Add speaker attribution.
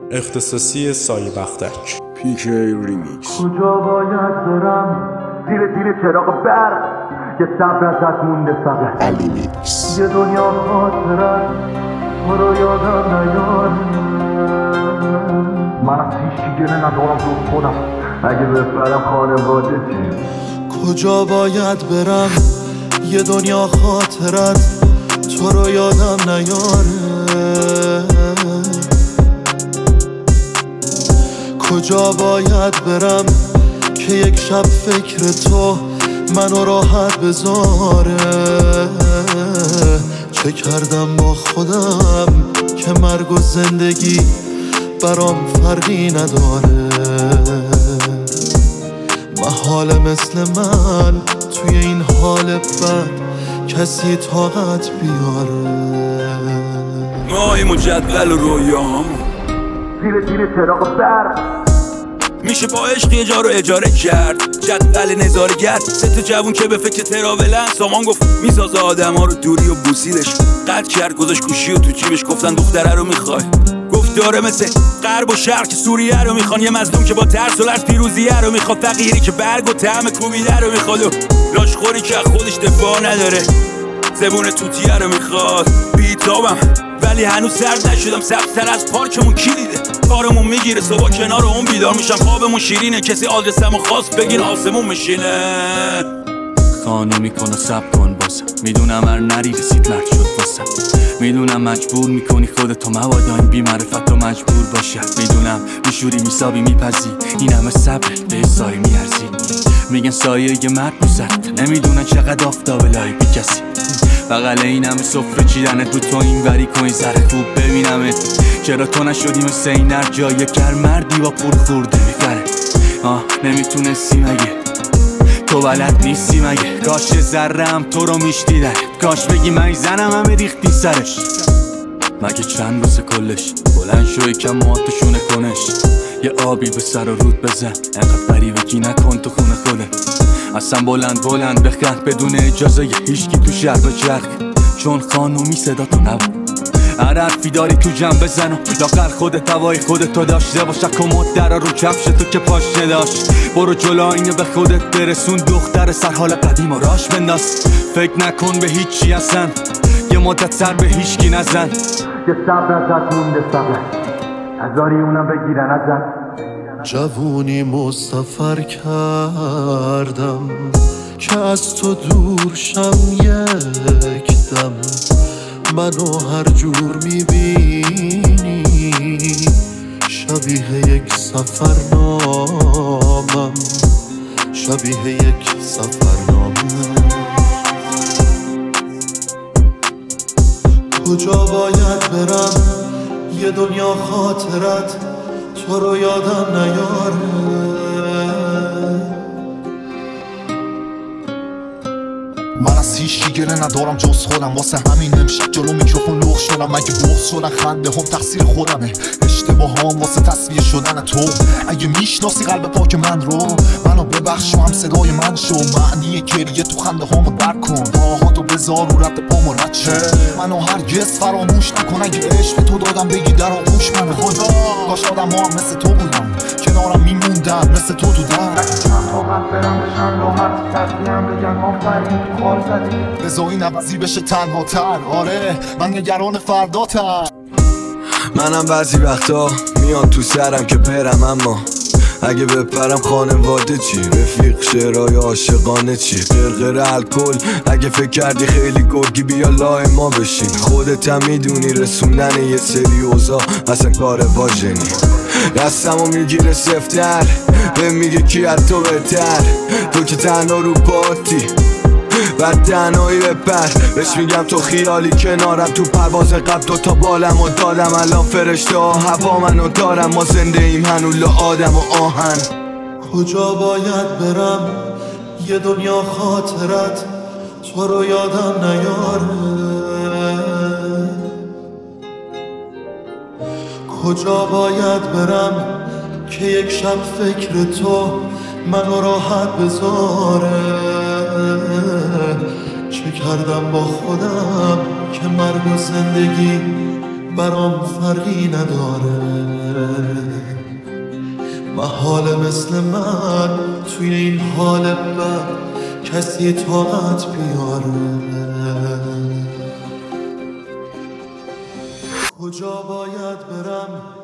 Speaker 1: اختصاصی سایه بختک
Speaker 2: پیک ریمیکس.
Speaker 3: کجا باید برم زیر چراغ برق که صبر ازت مونده فقط
Speaker 2: علی میکس.
Speaker 3: یه دنیا خاطرت تو رو یادم نیار. من از هیچی گله ندارم جز خودم، اگه بفرم خانواده چی؟
Speaker 4: کجا باید برم یه دنیا خاطرت تو رو یادم نیاره. کجا باید برم که یک شب فکر تو منو راحت بذاره. چه کردم با خودم که مرگ و زندگی برام فرقی نداره. محاله مثل من توی این حال بد کسی طاقت بیاره.
Speaker 5: ماهیم و جدول و رویامون
Speaker 3: زیر چراغ برق
Speaker 5: میشه با عشق یه جا رو اجاره کرد. جدول نظارگر سه تا جوون که به فکر تراولن. سامان گفت میسازه آدم ها رو دوری و بوسیدش. قد کرد گذاشت گوشی و تو جیبش. گفتن دختره رو میخوای؟ گفت داره مثل غرب و شرق که سوریه رو میخوان. یه مظلوم که با ترس و لرز پیروزیه رو میخواد. فقیری که برگ و طعم کوبیده رو میخواد و لاشخوری که خودش دفاع نداره. زبون توتیه رو میخواد. بیتابم ولی هنوز سرد نشدم. سبزتر از پارکمون کی دیده؟ کارمون میگیره صبح کنار اون بیدار میشم. خوابمون شیرینه کسی آدرسمو خواست بگین آسمون میشینه.
Speaker 6: خانه میکنه سب کن باسم. میدونم هر نری رسید مرد شد باسم. میدونم مجبور میکنی خودتو مبادا این بی معرفت رو مجبور باشه. میدونم میشوری میسابی میپزی این همه صبر به ساری میارزی. میگن سایه یه مرد بوزد نمیدونن چقدر آفتاب لای بی کسی. بغل این همه سفره چیدنت رو تو این وری کنی ذره خوب ببینمت. چرا تو نشدی مثل این هر جای کر مردی با پول خورده میخره. نمیتونستی مگه تو بلد نیستی مگه؟ کاش ذرم تو رو میشتیدن. کاش بگی من زنم همه ریختی سرش. مگه چند روز کلش بلند شو یکم موهاتو کنش. یه آبی به سر و رود بزن انقدر غریبگی نکن تو خونه خودت. اصلا بلند بخند بدون اجازه یه هیچکی تو شهر بچرخ. چون خانومی صدا تو نبود هر حرفی داری تو جمع بزن و لاغر خودت هوای خودتو داشته باشه. کمد درا رو کفش تو که پاش نداشت. برو جلو اینو به خودت برسون. دختر سر حال قدیم و راش بنداز. فکر نکن به هیچی اصلا یه مدت سر به هیچکی نزن.
Speaker 3: یه صبر ازت مونده فقط هزاری اونم بگیرن ازت.
Speaker 4: جوونی مسافر کردم که از تو دور شم یک دم. منو هر جور میبینی شبیه یک سفرنامم. شبیه یک سفرنامم. کجا باید برم یه دنیا خاطرت تو رو یادم نیاره.
Speaker 7: من از هیچی گله ندارم جز خودم. واسه همین امشب جلو میکروفون لخ شدم. اگه بغض شدن خنده هم تقصیر خودمه. اشتباه هم واسه تصویه شدن تو. اگه میشناسی قلب پاک من رو منو ببخش و هم صدای من شو. معنی گریه تو خنده هامو درک کن. راهاتو بذار و رد پامو رد شو. منو هرگز فراموش نکن. اگه عشق تو دادم بگی در آغوش من. خدا کاش آدم ها هم مثل تو بودم کنارم میموندن مثل تو تو در.
Speaker 3: چند طاقت برم بشن راحت تقدیم بگن آفرین تو خال زدی.
Speaker 7: بذار این عوضی بشه تنها تر. آره من نگران فردا تر.
Speaker 8: منم بعضی وقتا میاد تو سرم که برم اما اگه بپرم خانواده چی؟ رفیق شعرهای عاشقانه چی؟ قرقر الکل اگه فکر کردی خیلی گرگی بیا لای ما بشین. خودت هم میدونی رسوندن یه سری اوضاع اصلا کار واژنی. دستمو میگیره سفتر به میگه کی از تو بهتر. تو که تنها رو پاتی بعد تنهایی بپر. بهش میگم تو خیالی کنارم. تو پرواز قبل دوتا بالم و دادم. الان فرشته ها هوا منو دارم. ما زنده ایم هنوز آدم و آهن.
Speaker 4: کجا باید برم یه دنیا خاطرت تو رو یادم نیاره. کجا باید برم که یک شب فکر تو منو راحت بذاره. چه کردم با خودم که مرگ و زندگی برام فرقی نداره محال مثل من توی این حال بد کسی طاقت بیاره کجا باید برم